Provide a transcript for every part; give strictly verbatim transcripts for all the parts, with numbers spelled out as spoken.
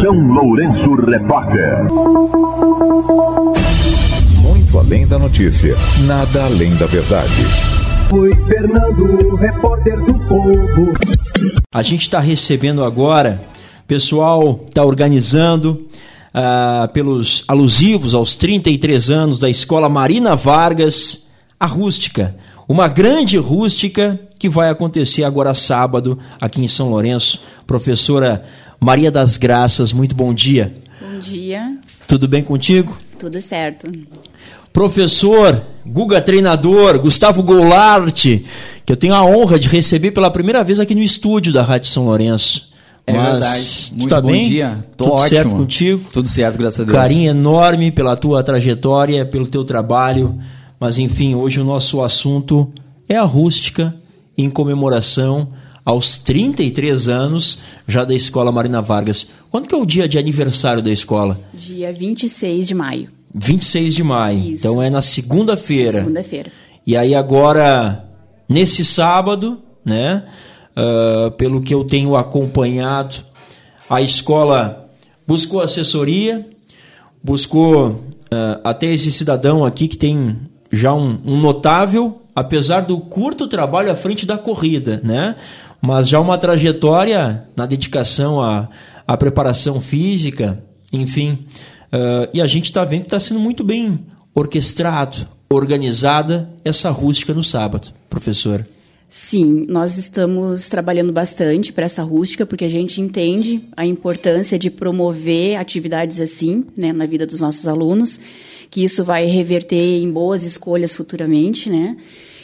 São Lourenço Repórter. Muito além da notícia, nada além da verdade. Foi Fernando, repórter do Povo. A gente está recebendo agora, o pessoal está organizando uh, pelos alusivos aos trinta e três anos da Escola Marina Vargas, a Rústica. Uma grande rústica que vai acontecer agora sábado aqui em São Lourenço. Professora Maria das Graças, muito bom dia. Bom dia. Tudo bem contigo? Tudo certo. Professor, Guga treinador, Gustavo Goulart, que eu tenho a honra de receber pela primeira vez aqui no estúdio da Rádio São Lourenço. É Mas, verdade. Muito tá bom bem? dia. Tô Tudo ótimo. certo contigo? Tudo certo, graças a Deus. Carinho enorme pela tua trajetória, pelo teu trabalho. Mas enfim, hoje o nosso assunto é a rústica em comemoração aos trinta e três anos já da Escola Marina Vargas. Quando que é o dia de aniversário da escola? Dia vinte e seis de maio. vinte e seis de maio. Isso. Então é na segunda-feira. Segunda-feira. E aí agora, nesse sábado, né, uh, pelo que eu tenho acompanhado, a escola buscou assessoria, buscou uh, até esse cidadão aqui que tem já um, um notável, apesar do curto trabalho à frente da corrida, né, mas já uma trajetória na dedicação à, à preparação física, enfim. Uh, e a gente está vendo que está sendo muito bem orquestrado, organizada essa rústica no sábado, professora. Sim, nós estamos trabalhando bastante para essa rústica, porque a gente entende a importância de promover atividades assim, né, na vida dos nossos alunos, que isso vai reverter em boas escolhas futuramente, né?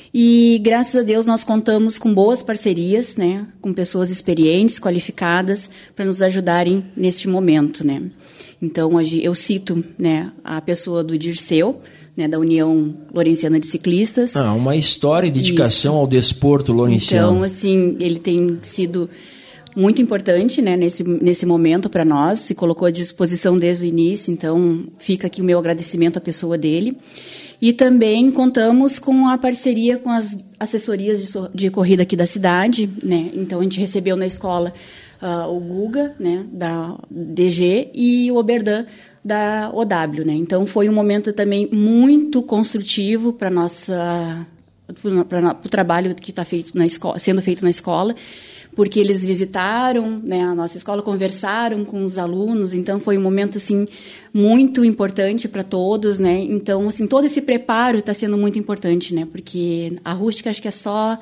E, graças a Deus, nós contamos com boas parcerias, né, com pessoas experientes, qualificadas, para nos ajudarem neste momento, né? Então, eu cito, né, a pessoa do Dirceu, né, da União Lourenciana de Ciclistas. Ah, uma história e dedicação Isso. ao desporto lourenciano. Então, assim, ele tem sido muito importante, né, nesse, nesse momento para nós, se colocou à disposição desde o início, então fica aqui o meu agradecimento à pessoa dele. E também contamos com a parceria com as assessorias de, so, de corrida aqui da cidade, né? Então a gente recebeu na escola uh, o Guga, né, da D G, e o Oberdan da O W, né? Então foi um momento também muito construtivo para nossa para o trabalho que está feito na escola, sendo feito na escola, porque eles visitaram, né, a nossa escola, conversaram com os alunos, então foi um momento assim muito importante para todos, né? Então assim todo esse preparo está sendo muito importante, né? Porque a rústica acho que é só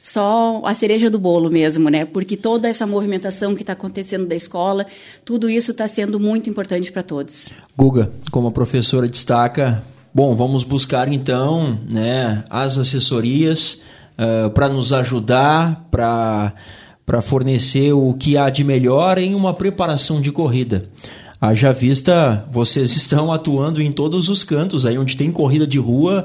só a cereja do bolo mesmo, né? Porque toda essa movimentação que está acontecendo da escola, tudo isso está sendo muito importante para todos. Guga, como a professora destaca, bom, vamos buscar então, né, as assessorias uh, para nos ajudar, para para fornecer o que há de melhor em uma preparação de corrida. Haja vista, vocês estão atuando em todos os cantos, aí onde tem corrida de rua,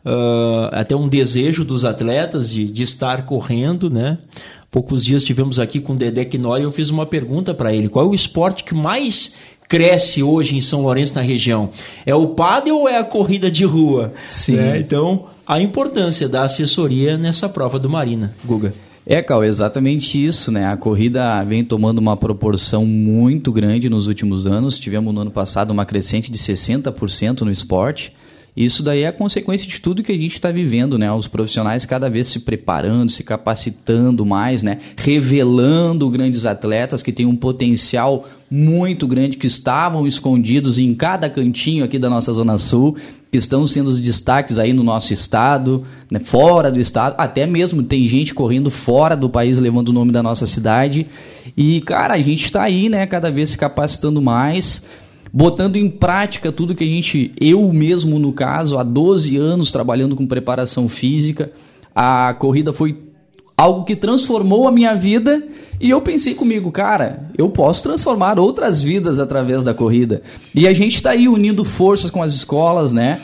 uh, até um desejo dos atletas de, de estar correndo, né? Poucos dias estivemos aqui com o Dedé Quinói e eu fiz uma pergunta para ele. Qual é o esporte que mais cresce hoje em São Lourenço, na região? É o pádel ou é a corrida de rua? Sim. Né? Então, a importância da assessoria nessa prova do Marina, Guga. É, Cal, exatamente isso, né? A corrida vem tomando uma proporção muito grande nos últimos anos. Tivemos no ano passado uma crescente de sessenta por cento no esporte. Isso daí é a consequência de tudo que a gente está vivendo, né? Os profissionais cada vez se preparando, se capacitando mais, né? Revelando grandes atletas que têm um potencial muito grande, que estavam escondidos em cada cantinho aqui da nossa Zona Sul, que estão sendo os destaques aí no nosso estado, né? Fora do estado, até mesmo tem gente correndo fora do país levando o nome da nossa cidade. E, cara, a gente está aí, né? Cada vez se capacitando mais, botando em prática tudo que a gente, eu mesmo no caso, há doze anos trabalhando com preparação física. A corrida foi algo que transformou a minha vida e eu pensei comigo, cara, eu posso transformar outras vidas através da corrida. E a gente está aí unindo forças com as escolas, né?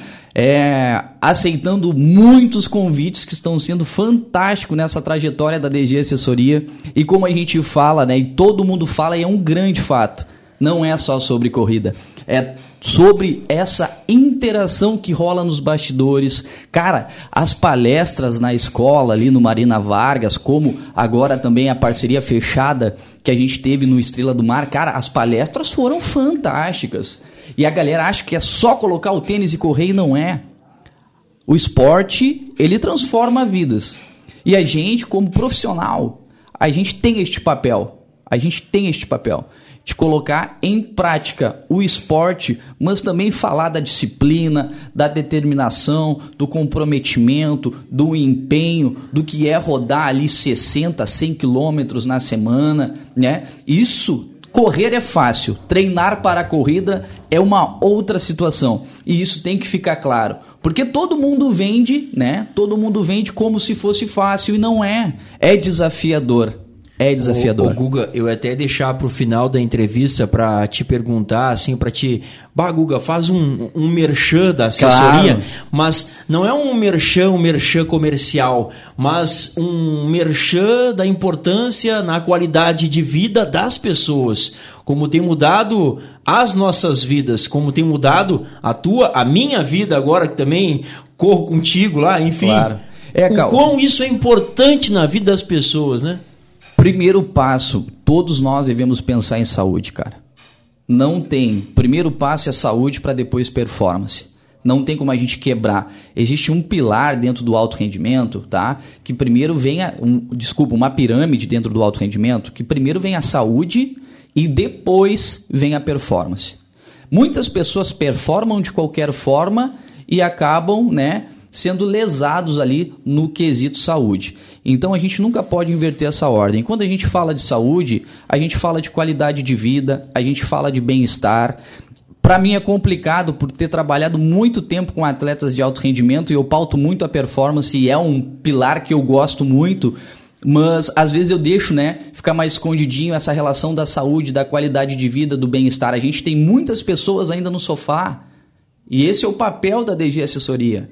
É, aceitando muitos convites que estão sendo fantásticos nessa trajetória da D G Assessoria. E como a gente fala, né, e todo mundo fala, e é um grande fato, não é só sobre corrida. É sobre essa interação que rola nos bastidores. Cara, as palestras na escola, ali no Marina Vargas, como agora também a parceria fechada que a gente teve no Estrela do Mar, cara, as palestras foram fantásticas. E a galera acha que é só colocar o tênis e correr, e não é. O esporte, ele transforma vidas. E a gente, como profissional, a gente tem este papel. A gente tem este papel de colocar em prática o esporte, mas também falar da disciplina, da determinação, do comprometimento, do empenho, do que é rodar ali sessenta, cem quilômetros na semana, né? Isso, correr é fácil, treinar para a corrida é uma outra situação. E isso tem que ficar claro. Porque todo mundo vende, né? Todo mundo vende como se fosse fácil e não é. É desafiador. É desafiador. Ô, ô, Guga, eu até deixar para o final da entrevista para te perguntar, assim, para te... Bah, Guga, faz um, um merchan da assessoria, claro. Mas não é um merchan, um merchan comercial, mas um merchan da importância na qualidade de vida das pessoas. Como tem mudado as nossas vidas, como tem mudado a tua, a minha vida agora, que também corro contigo lá, enfim. Claro. É, o quão isso é importante na vida das pessoas, né? Primeiro passo, todos nós devemos pensar em saúde, cara. Não tem. Primeiro passo é saúde para depois performance. Não tem como a gente quebrar. Existe um pilar dentro do alto rendimento, tá? Que primeiro vem a, um, desculpa, uma pirâmide dentro do alto rendimento, que primeiro vem a saúde e depois vem a performance. Muitas pessoas performam de qualquer forma e acabam, né, sendo lesados ali no quesito saúde. Então a gente nunca pode inverter essa ordem. Quando a gente fala de saúde, a gente fala de qualidade de vida, a gente fala de bem-estar. Para mim é complicado por ter trabalhado muito tempo com atletas de alto rendimento e eu pauto muito a performance e é um pilar que eu gosto muito, mas às vezes eu deixo, né, ficar mais escondidinho essa relação da saúde, da qualidade de vida, do bem-estar. A gente tem muitas pessoas ainda no sofá e esse é o papel da D G Assessoria.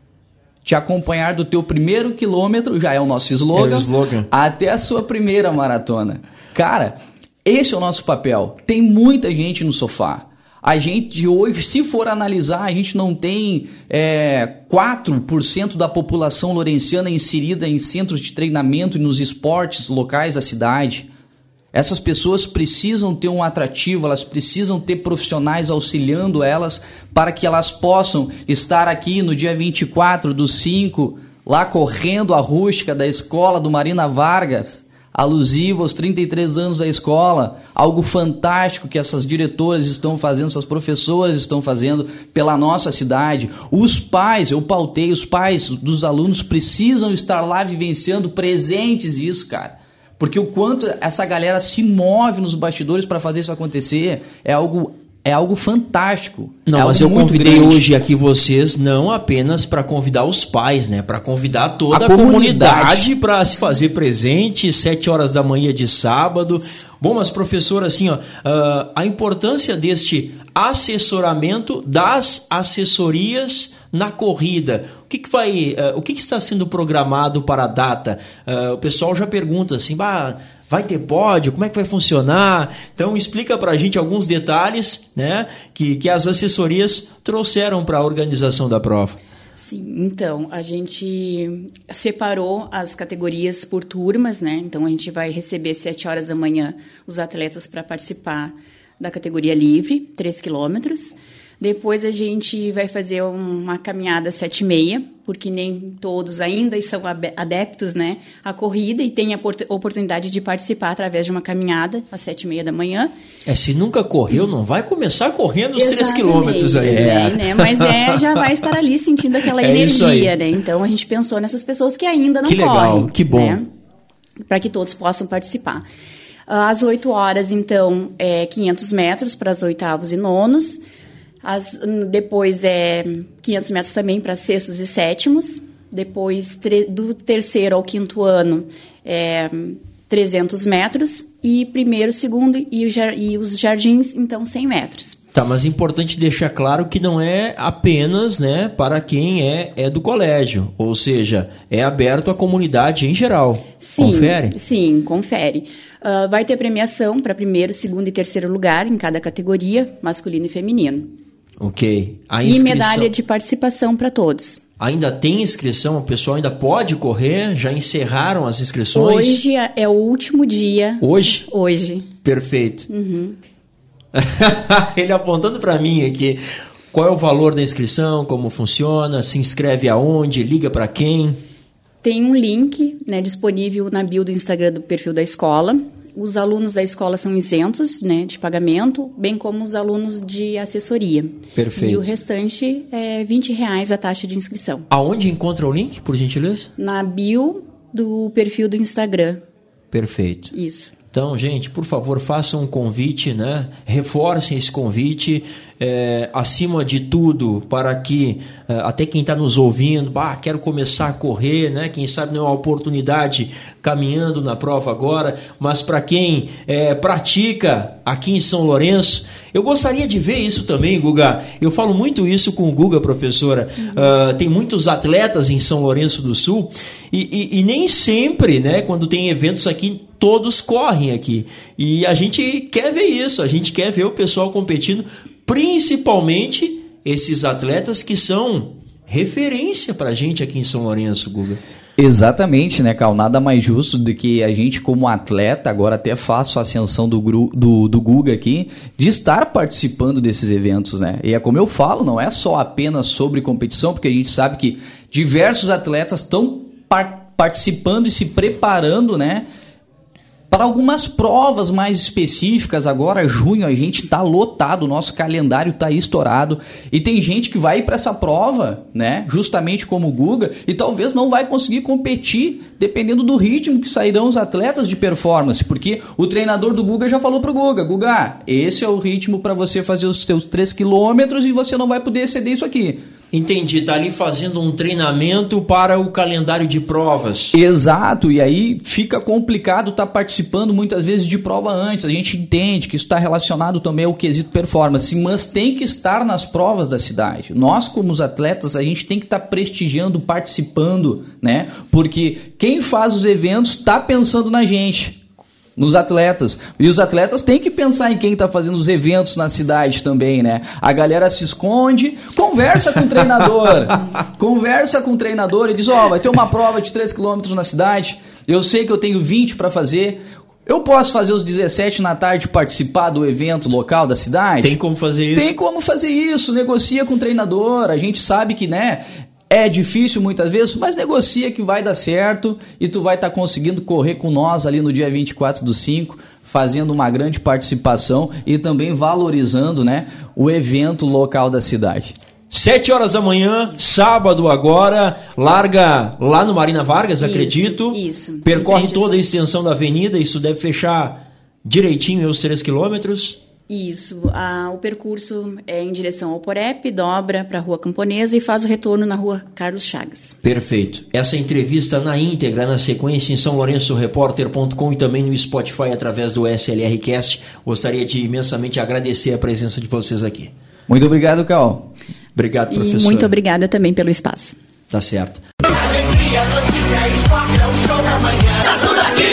Te acompanhar do teu primeiro quilômetro, já é o nosso slogan, é o slogan, até a sua primeira maratona. Cara, esse é o nosso papel. Tem muita gente no sofá. A gente hoje, se for analisar, a gente não tem é, quatro por cento da população lourenciana inserida em centros de treinamento e nos esportes locais da cidade. Essas pessoas precisam ter um atrativo, elas precisam ter profissionais auxiliando elas para que elas possam estar aqui no dia vinte e quatro do cinco, lá correndo a rústica da escola do Marina Vargas, alusivo aos trinta e três anos da escola, algo fantástico que essas diretoras estão fazendo, essas professoras estão fazendo pela nossa cidade. Os pais, eu pautei, os pais dos alunos precisam estar lá vivenciando presentes isso, cara. Porque o quanto essa galera se move nos bastidores para fazer isso acontecer é algo, é algo fantástico. Não, é mas eu convidei grande. hoje aqui vocês não apenas para convidar os pais, né? Para convidar toda a, a comunidade para se fazer presente, sete horas da manhã de sábado. Bom, mas professor, assim, ó, uh, a importância deste assessoramento das assessorias na corrida. O que, que vai, uh, o que, que está sendo programado para a data? Uh, o pessoal já pergunta assim, bah, vai ter pódio? Como é que vai funcionar? Então explica para a gente alguns detalhes, né, que, que as assessorias trouxeram para a organização da prova. Sim, então, a gente separou as categorias por turmas, né? Então, a gente vai receber sete horas da manhã os atletas para participar da categoria livre, três quilômetros. Depois a gente vai fazer uma caminhada sete e meia, porque nem todos ainda são adeptos, né, à corrida e têm a oportunidade de participar através de uma caminhada às sete e meia da manhã. É, se nunca correu, não vai começar correndo os três quilômetros aí. É. Né? Mas é, já vai estar ali sentindo aquela é energia, né? Então a gente pensou nessas pessoas que ainda não que correm. Que legal, que bom. Né? Para que todos possam participar. Às oito horas, então, é quinhentos metros para os oitavos e nonos. As, depois é quinhentos metros também para sextos e sétimos. Depois, tre, do terceiro ao quinto ano, é trezentos metros. E primeiro, segundo e, o, e os jardins, então, cem metros. Tá, mas é importante deixar claro que não é apenas, né, para quem é, é do colégio, ou seja, é aberto à comunidade em geral. Sim, confere? Sim, confere. Uh, vai ter premiação para primeiro, segundo e terceiro lugar em cada categoria, masculino e feminino. Ok. A inscrição... E medalha de participação para todos. Ainda tem inscrição? O pessoal ainda pode correr? Já encerraram as inscrições? Hoje é o último dia. Hoje? Hoje. Perfeito. Uhum. Ele apontando para mim aqui, qual é o valor da inscrição, como funciona, se inscreve aonde, liga para quem? Tem um link, né, disponível na bio do Instagram do perfil da escola. Os alunos da escola são isentos, né, de pagamento, bem como os alunos de assessoria. Perfeito. E o restante é vinte reais a taxa de inscrição. Aonde encontra o link, por gentileza? Na bio do perfil do Instagram. Perfeito. Isso. Então, gente, por favor, façam um convite, né? Reforcem esse convite, é, acima de tudo, para que é, até quem está nos ouvindo, bah, quero começar a correr, né? Quem sabe não é uma oportunidade caminhando na prova agora, mas para quem é, pratica aqui em São Lourenço, eu gostaria de ver isso também, Guga. Eu falo muito isso com o Guga, professora. Uhum. Uh, tem muitos atletas em São Lourenço do Sul e, e, e nem sempre, né, quando tem eventos aqui, todos correm aqui. E a gente quer ver isso, a gente quer ver o pessoal competindo, principalmente esses atletas que são referência para a gente aqui em São Lourenço, Guga. Exatamente, né, Cal? Nada mais justo do que a gente, como atleta, agora até faço a ascensão do, do, do Guga aqui, de estar participando desses eventos, né? E é como eu falo, não é só apenas sobre competição, porque a gente sabe que diversos atletas estão par- participando e se preparando, né, para algumas provas mais específicas. Agora, junho, a gente está lotado, o nosso calendário está estourado. E tem gente que vai para essa prova, né, justamente como o Guga, e talvez não vai conseguir competir, dependendo do ritmo que sairão os atletas de performance. Porque o treinador do Guga já falou para o Guga, Guga, esse é o ritmo para você fazer os seus três quilômetros e você não vai poder exceder isso aqui. Entendi, está ali fazendo um treinamento para o calendário de provas. Exato, e aí fica complicado estar tá participando muitas vezes de prova antes. A gente entende que isso está relacionado também ao quesito performance, mas tem que estar nas provas da cidade. Nós, como os atletas, a gente tem que estar tá prestigiando, participando, né? Porque quem faz os eventos está pensando na gente, nos atletas. E os atletas têm que pensar em quem está fazendo os eventos na cidade também, né? A galera se esconde, conversa com o treinador. conversa com o treinador e diz, ó, oh, vai ter uma prova de três quilômetros na cidade, eu sei que eu tenho vinte para fazer, eu posso fazer os dezessete na tarde e participar do evento local da cidade? Tem como fazer isso? Tem como fazer isso, negocia com o treinador, a gente sabe que, né, é difícil muitas vezes, mas negocia que vai dar certo e tu vai estar tá conseguindo correr com nós ali no dia vinte e quatro do cinco, fazendo uma grande participação e também valorizando, né, o evento local da cidade. Sete horas da manhã, sábado agora, larga lá no Marina Vargas, isso, acredito. Isso. Percorre toda a extensão da avenida, isso deve fechar direitinho os três quilômetros. Isso, ah, o percurso é em direção ao Porep, dobra para a Rua Camponesa e faz o retorno na Rua Carlos Chagas. Perfeito. Essa entrevista na íntegra, na sequência, em são lourenço repórter ponto com e também no Spotify através do S L R Cast. Gostaria de imensamente agradecer a presença de vocês aqui. Muito obrigado, Cal. Obrigado, professor. E muito obrigada também pelo espaço. Tá certo. Alegria, notícia, esporte, é o show da manhã. Tá tudo aqui.